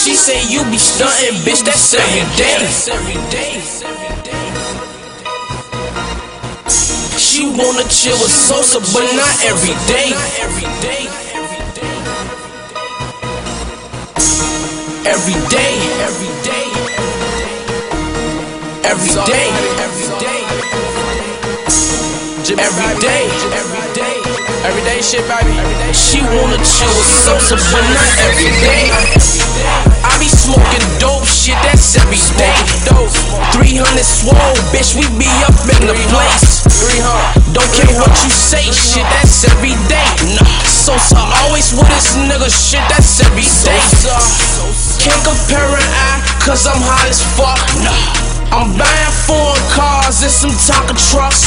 She say you be stuntin', bitch, that's every day. She wanna chill with Sosa, but not every day. Every day, every day, every day, every day, everyday shit, baby. She wanna chill with Sosa, but not every day. I be smoking dope shit, that's every day. 300 swole, bitch, we be up in the place. Don't care what you say, shit, that's every day. Sosa always with this nigga, shit, that's every day. Can't compare an eye, cause I'm hot as fuck. I'm buying foreign cars and some Tonka trucks.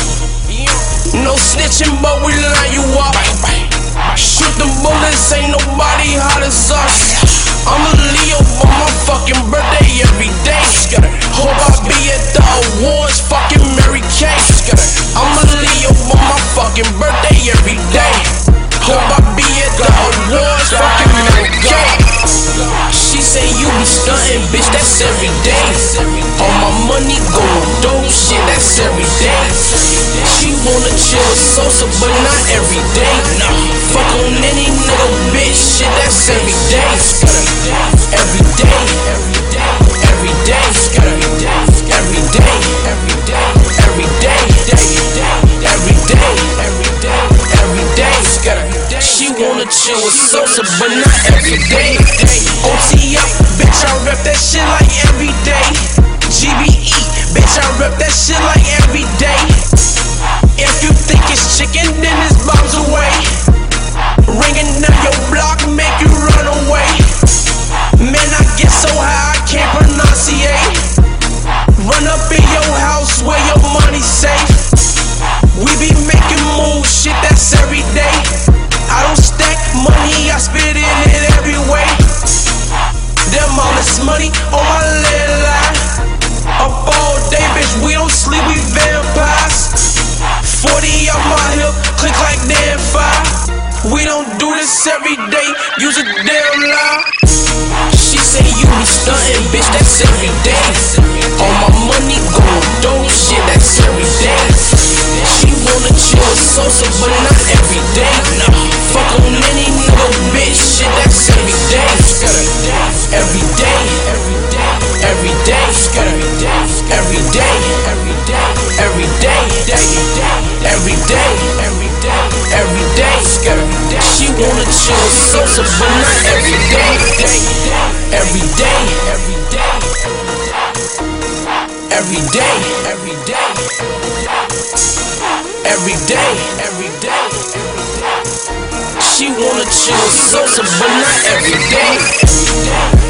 No snitching, but we line you up. Shoot them bullets, ain't nobody hot as us. I'm a Leo for my fucking birthday every day. Hope I be at the awards, fucking Mary Kay. I'm a Leo for my fucking birthday every day. Hope I be at the awards, fucking Mary Kay. She say you be stuntin', bitch, that's every day. All my money going dope, shit, that's every day. She wanna chill with Sosa, but not every day. Fuck on any nigga, bitch, shit, that's every day. Every day, every day, every day, every day, every day, every day, every day, every day, every day. She wanna chill with Sosa, but not every day. OTF, bitch, I rep that shit like every day. GBE, bitch, I rep that shit like every day. If you think it's chicken, then it's bombs away. Ringing down your block, make you run away. Man, I get so high, I can't pronunciate. Run up in your house where your money's safe. We be making moves, shit, that's every day. I don't stack money, I spit it in every way. Them all this money on my landline. Up all day, bitch, we don't sleep, we vampires. 40 on my hip, click like damn fire. We don't do this every day, use a damn lie. She say you be stuntin', bitch, that's every day. All my money going dope, shit, that's every day. She wanna chill with Sosa, but not every day. Fuck on any nigga, bitch, shit, that's every day. Every day, every day, every day, every day, every day, every day, every day, every day, every day. She wanna chill with Sosa, but not every day. Every day, every day, every day, every day, every day, every day. She wanna chill with Sosa, but not every day.